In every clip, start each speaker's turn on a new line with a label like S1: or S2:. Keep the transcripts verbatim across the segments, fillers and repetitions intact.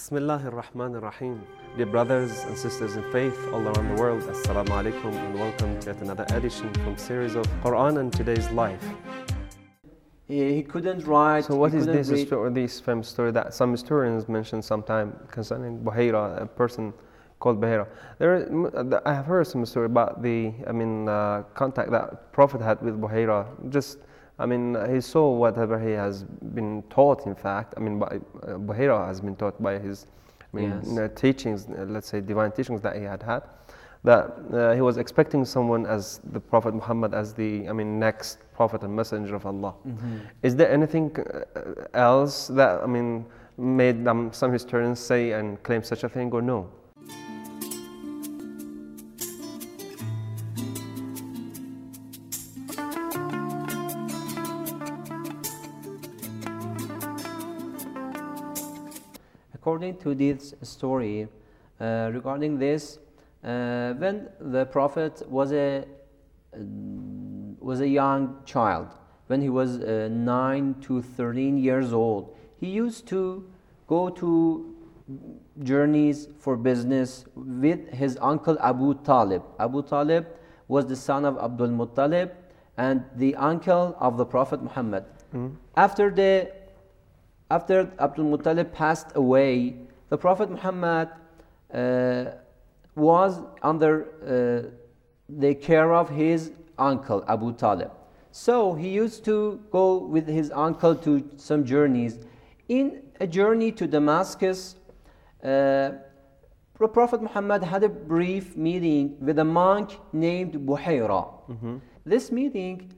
S1: Bismillah ar-Rahman ar-Rahim. Dear brothers and sisters in faith all around the world, Assalamu alaikum and welcome to yet another edition from series of Quran and Today's Life.
S2: He, he couldn't write.
S1: So what
S2: he
S1: is this
S2: read.
S1: story, this famous story that some historians mention sometime concerning Buhayra, a person called Buhayra? There, I have heard some story about the, I mean, uh, contact that Prophet had with Buhayra. Just, I mean, he saw whatever he has been taught. In fact, I mean, by, uh, Buhayra has been taught by his, I mean,
S2: Yes.
S1: you know, teachings, uh, let's say, divine teachings that he had had. That uh, he was expecting someone as the Prophet Muhammad as the, I mean, next Prophet and Messenger of Allah.
S2: Mm-hmm.
S1: Is there anything uh, else that, I mean, made um, some historians say and claim such a thing, or no?
S2: According to this story, uh, regarding this, uh, when the Prophet was a uh, was a young child, when he was uh, nine to thirteen years old, he used to go to journeys for business with his uncle Abu Talib. Abu Talib was the son of Abdul Muttalib and the uncle of the Prophet Muhammad.
S1: Mm.
S2: After the After Abdul Muttalib passed away, the Prophet Muhammad uh, was under uh, the care of his uncle Abu Talib. So he used to go with his uncle to some journeys. In a journey to Damascus, uh, the Prophet Muhammad had a brief meeting with a monk named Buhayra.
S1: Mm-hmm.
S2: This meeting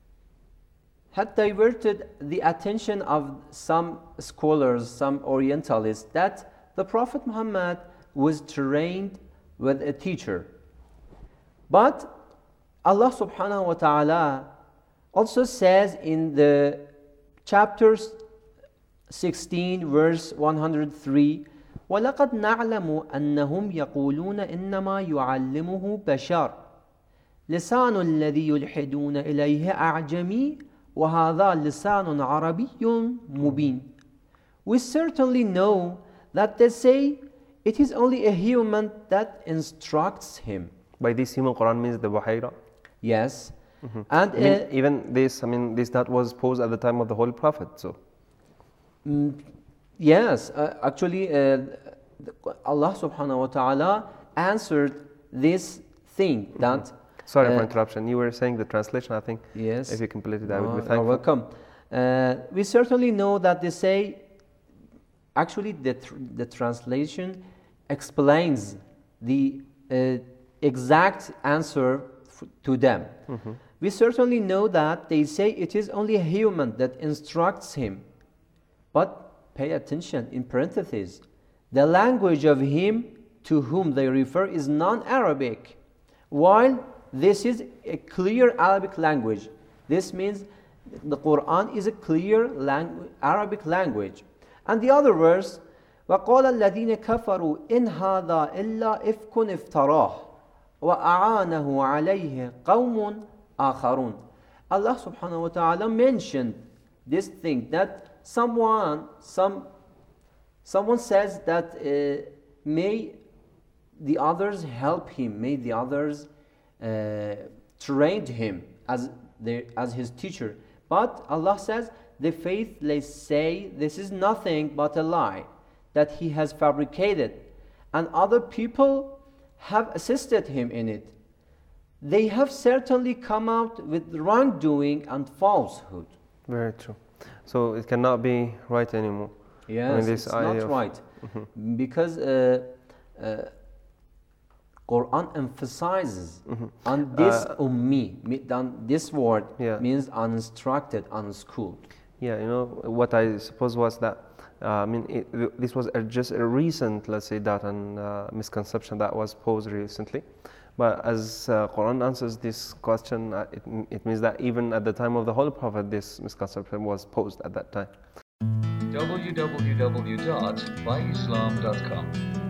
S2: had diverted the attention of some scholars, some Orientalists, that the Prophet Muhammad was trained with a teacher. But Allah subhanahu wa ta'ala also says in the chapter sixteen, verse one hundred three, وَلَقَدْ نَعْلَمُ أَنَّهُمْ يَقُولُونَ إِنَّمَا يُعَلِّمُهُ بَشَرٌ لِسَانُ الَّذِي يُلْحِدُونَ إِلَيْهِ أَعْجَمِي وَهَذَا لِسَانٌ عَرَبِيٌّ مُبِينٌ. We certainly know that they say it is only a human that instructs him.
S1: By this human, Quran means the Buhayra.
S2: Yes.
S1: Mm-hmm.
S2: And
S1: I mean,
S2: uh,
S1: even this, I mean, this that was posed at the time of the Holy Prophet. So,
S2: mm, yes, uh, actually, uh, Allah subhanahu wa ta'ala answered this thing that.
S1: Mm-hmm. Sorry
S2: uh,
S1: for interruption. You were saying the translation, I think.
S2: Yes.
S1: If you completed that, I
S2: Uh,
S1: would be
S2: you're
S1: thankful.
S2: welcome. Uh, we certainly know that they say, actually, the, tr- the translation explains the uh, exact answer f- to them.
S1: Mm-hmm.
S2: We certainly know that they say it is only a human that instructs him. But pay attention, in parentheses, the language of him to whom they refer is non-Arabic, while this is a clear Arabic language. This means the Quran is a clear langu- Arabic language. And the other verse, وَقَالَ الَّذِينَ كَفَرُوا إِنْ هَذَا إِلَّا إِفْكٌ افْتَرَاهُ وَأَعَانَهُ عَلَيْهِ قَوْمٌ آخَرُونَ. Allah subhanahu wa ta'ala mentioned this thing, that someone, some, someone says that uh, may the others help him, may the others uh, trained him as, their, as his teacher. But Allah says, the faithless say this is nothing but a lie that he has fabricated, and other people have assisted him in it. They have certainly come out with wrongdoing and falsehood.
S1: Very true. So it cannot be right anymore.
S2: Yes,
S1: I mean, this
S2: it's
S1: idea
S2: not
S1: of-
S2: right.
S1: Mhm.
S2: Because uh, uh, Quran emphasizes
S1: Mhm.
S2: on this
S1: Uh,
S2: ummi, me- on this word
S1: Yeah.
S2: means uninstructed, unschooled.
S1: Yeah, you know, what I suppose was that, uh, I mean, it, this was a, just a recent, let's say, doubt and uh, misconception that was posed recently. But as uh, Quran answers this question, uh, it, it means that even at the time of the Holy Prophet, this misconception was posed at that time.
S3: w w w dot by islam dot com